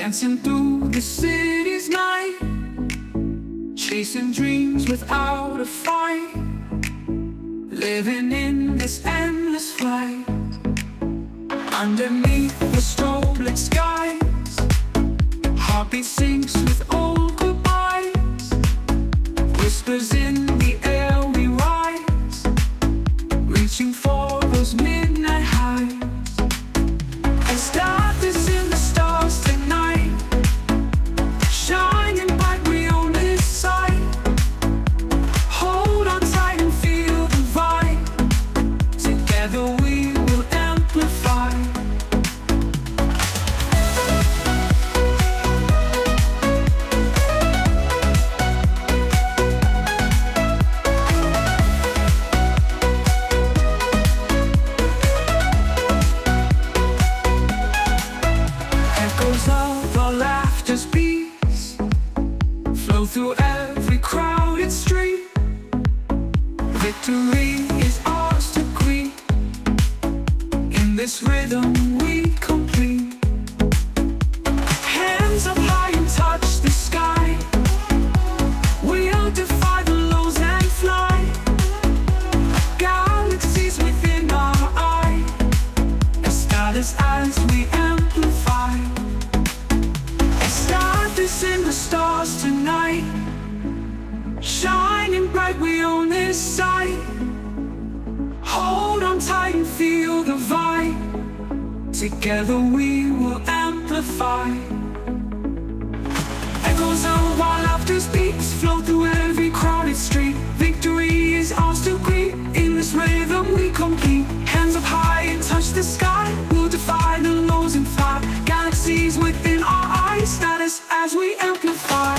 dancing through the city's night, chasing dreams without a fight, living in this endless flight. Underneath the strobe-lit skies, heartbeat sinks with old goodbyes. Whispers in the air we rise, reaching for those midnight highs. And start this in the stars tonight, shining bright, we own this sight. Hold on tight and feel the vibe, together we will amplify. Echoes of our laughter's beats flow through every crowded street. Victory is ours to greet, in this rhythm we complete. Hands up high and touch the sky, we'll defy the lows and fly. Galaxies within our eye, ecstatic as we amplify. Start this in the stars tonight, shining bright, we own this sight. Hold on tight and feel the vibe, together we will amplify. Echoes of our laughter's beats flow through every crowded street. Victory is ours to greet, in this rhythm we complete. Hands up high and touch the sky, we'll defy the lows and fly. Galaxies within our eyes, status as we amplify.